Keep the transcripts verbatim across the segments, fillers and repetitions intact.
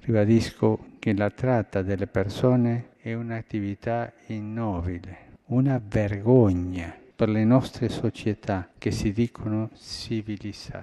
Ribadisco che la tratta delle persone è un'attività ignobile, una vergogna per le nostre società che si dicono civilizzate.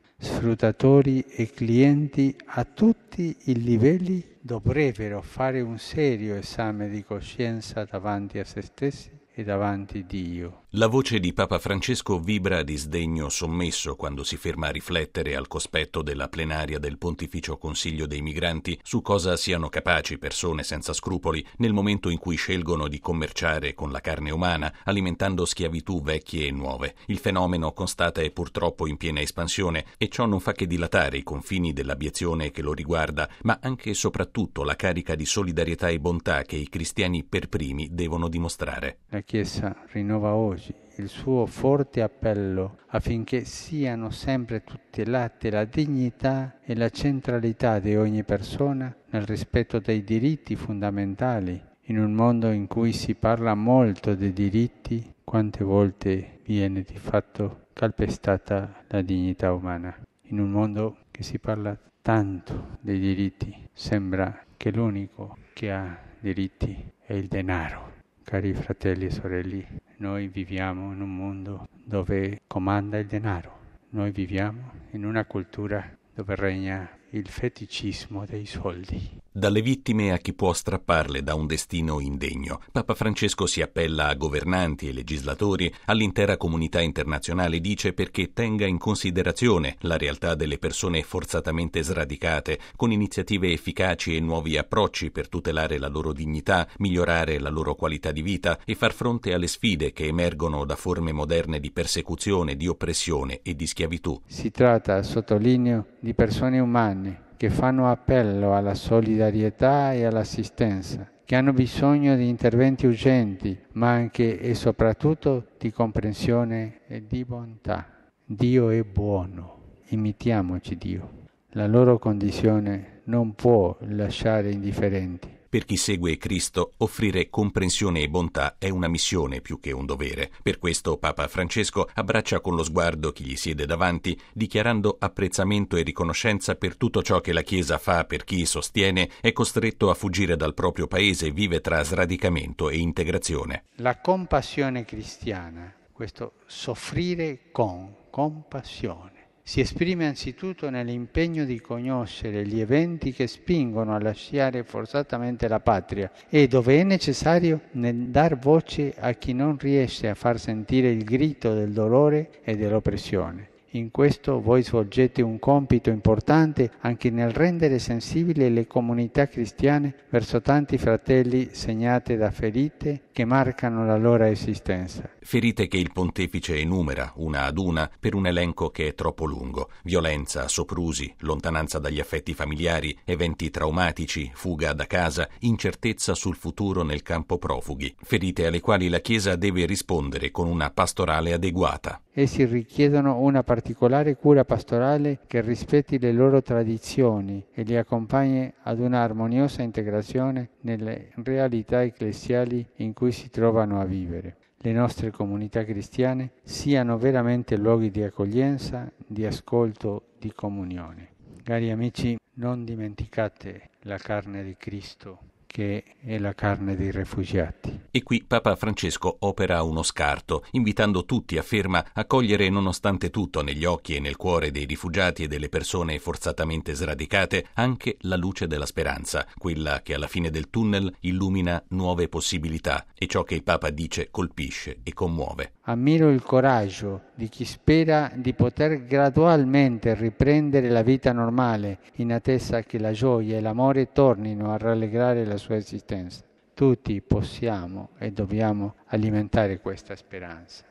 Sfruttatori e clienti a tutti i livelli dovrebbero fare un serio esame di coscienza davanti a se stessi e davanti a Dio. La voce di Papa Francesco vibra di sdegno sommesso quando si ferma a riflettere al cospetto della plenaria del Pontificio Consiglio dei Migranti su cosa siano capaci persone senza scrupoli nel momento in cui scelgono di commerciare con la carne umana, alimentando schiavitù vecchie e nuove. Il fenomeno, constata, è purtroppo in piena espansione e ciò non fa che dilatare i confini dell'abiezione che lo riguarda, ma anche e soprattutto la carica di solidarietà e bontà che i cristiani per primi devono dimostrare. La Chiesa rinnova oggi il suo forte appello affinché siano sempre tutelate la dignità e la centralità di ogni persona nel rispetto dei diritti fondamentali. In un mondo in cui si parla molto di diritti, quante volte viene di fatto calpestata la dignità umana? In un mondo che si parla tanto di diritti, sembra che l'unico che ha diritti è il denaro. Cari fratelli e sorelle, noi viviamo in un mondo dove comanda il denaro. Noi viviamo in una cultura dove regna il feticismo dei soldi. Dalle vittime a chi può strapparle da un destino indegno, Papa Francesco si appella a governanti e legislatori, all'intera comunità internazionale, dice, perché tenga in considerazione la realtà delle persone forzatamente sradicate, con iniziative efficaci e nuovi approcci per tutelare la loro dignità, migliorare la loro qualità di vita e far fronte alle sfide che emergono da forme moderne di persecuzione, di oppressione e di schiavitù. Si tratta, sottolineo, di persone umane che fanno appello alla solidarietà e all'assistenza, che hanno bisogno di interventi urgenti, ma anche e soprattutto di comprensione e di bontà. Dio è buono, imitiamoci Dio. La loro condizione non può lasciare indifferenti. Per chi segue Cristo, offrire comprensione e bontà è una missione più che un dovere. Per questo Papa Francesco abbraccia con lo sguardo chi gli siede davanti, dichiarando apprezzamento e riconoscenza per tutto ciò che la Chiesa fa per chi sostiene è costretto a fuggire dal proprio paese e vive tra sradicamento e integrazione. La compassione cristiana, questo soffrire con compassione, si esprime anzitutto nell'impegno di conoscere gli eventi che spingono a lasciare forzatamente la patria e, dove è necessario, nel dar voce a chi non riesce a far sentire il grido del dolore e dell'oppressione. In questo voi svolgete un compito importante anche nel rendere sensibili le comunità cristiane verso tanti fratelli segnate da ferite che marcano la loro esistenza. Ferite che il pontefice enumera una ad una per un elenco che è troppo lungo: violenza, soprusi, lontananza dagli affetti familiari, eventi traumatici, fuga da casa, incertezza sul futuro nel campo profughi. Ferite alle quali la Chiesa deve rispondere con una pastorale adeguata. Essi richiedono una particolare cura pastorale che rispetti le loro tradizioni e li accompagni ad una armoniosa integrazione nelle realtà ecclesiali in cui si trovano a vivere. Le nostre comunità cristiane siano veramente luoghi di accoglienza, di ascolto, di comunione. Cari amici, non dimenticate la carne di Cristo, che è la carne dei rifugiati. E qui Papa Francesco opera uno scarto, invitando tutti, afferma, a cogliere nonostante tutto negli occhi e nel cuore dei rifugiati e delle persone forzatamente sradicate anche la luce della speranza, quella che alla fine del tunnel illumina nuove possibilità, e ciò che il Papa dice colpisce e commuove. Ammiro il coraggio di chi spera di poter gradualmente riprendere la vita normale in attesa che la gioia e l'amore tornino a rallegrare la sua esistenza. Tutti possiamo e dobbiamo alimentare questa speranza.